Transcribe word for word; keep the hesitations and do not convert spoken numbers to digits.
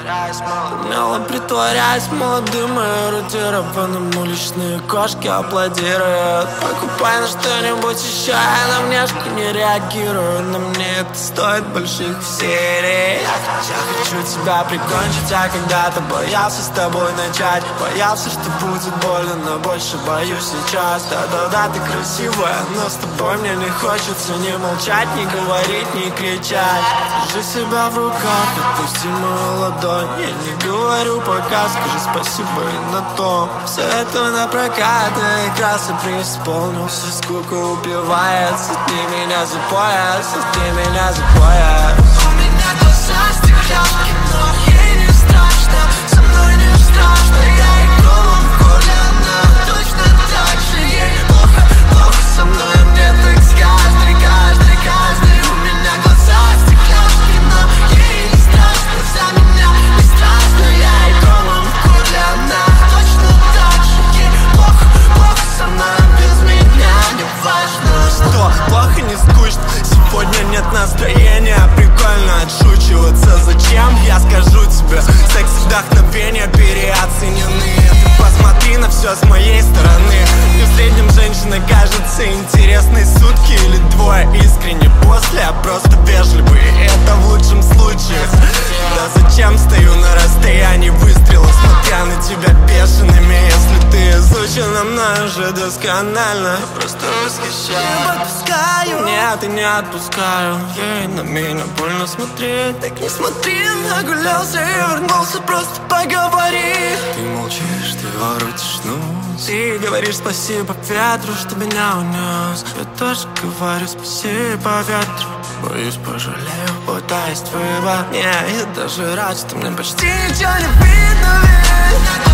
Умело притворяясь молодым и эрудированным, уличные кошки аплодируют. Покупай на что-нибудь еще, я на внешку не реагирую. Но мне это стоит больших серий. Я хочу тебя прикончить, а когда-то боялся с тобой начать. Боялся, что будет больно, но больше боюсь сейчас. Да-да-да, ты красивая, но с тобой мне не хочется ни молчать, ни говорить, ни кричать. Держи себя в руках, отпусти мою ладонь. Я не говорю пока, скажи спасибо и на том. Все это напрокат, я и красо преисполнился. Скука убивает, сотни меня за пояс, сотни меня за пояс. У меня глаза стеклянки, но ей не страшно. Со мной не страшно, я и голову колено. Точно так же ей плохо, плохо со мной. Мне так с каждый, каждый, каждый. У меня глаза стеклянки, но ей не страшно. За меня не страшно, я и голову колено. Точно так же ей плохо, плохо со мной. Без меня не важно. Что, плохо, не скучно? Сегодня нет настроения. Прикольно отшучиваться. Зачем? Я скажу тебе. Секс и вдохновение переоценены. Ты посмотри на все с моей стороны. Мне в среднем женщина кажется интересной. Сутки или двое искренне после, а просто вежливые. Это в лучшем случае. Да зачем стою на расстоянии выстрела, смотря на тебя бешеными? Если ты изучена мною уже досконально, я просто восхищаюсь. Не отпускаю. Нет, и не отпускаю. Ей на меня больно смотреть. Так не смотри, нагулялся и вернулся, просто поговори. Ты молчишь, ты воротишь нос. Ты говоришь спасибо ветру, что меня унес. Я тоже говорю спасибо ветру. Боюсь, пожалею, пытаюсь выбор. Не, я даже рад, что мне почти Ничего не видно, ведь